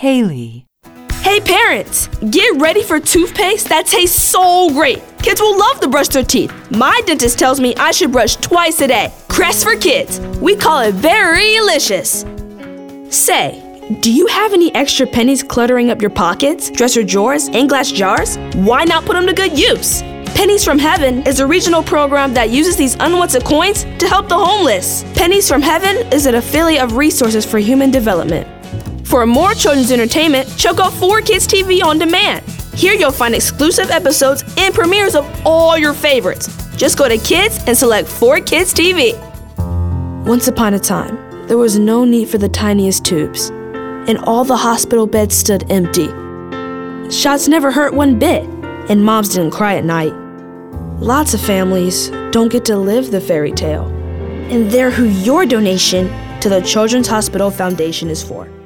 Kaylee. Hey parents, get ready for toothpaste that tastes so great. Kids will love to brush their teeth. My dentist tells me I should brush twice a day. Crest for Kids. We call it very delicious. Say, do you have any extra pennies cluttering up your pockets, dresser drawers, and glass jars? Why not put them to good use? Pennies from Heaven is a regional program that uses these unwanted coins to help the homeless. Pennies from Heaven is an affiliate of Resources for Human Development. For more children's entertainment, check out 4Kids TV On Demand. Here you'll find exclusive episodes and premieres of all your favorites. Just go to Kids and select 4Kids TV. Once upon a time, there was no need for the tiniest tubes, and all the hospital beds stood empty. Shots never hurt one bit, and moms didn't cry at night. Lots of families don't get to live the fairy tale, and they're who your donation to the Children's Hospital Foundation is for.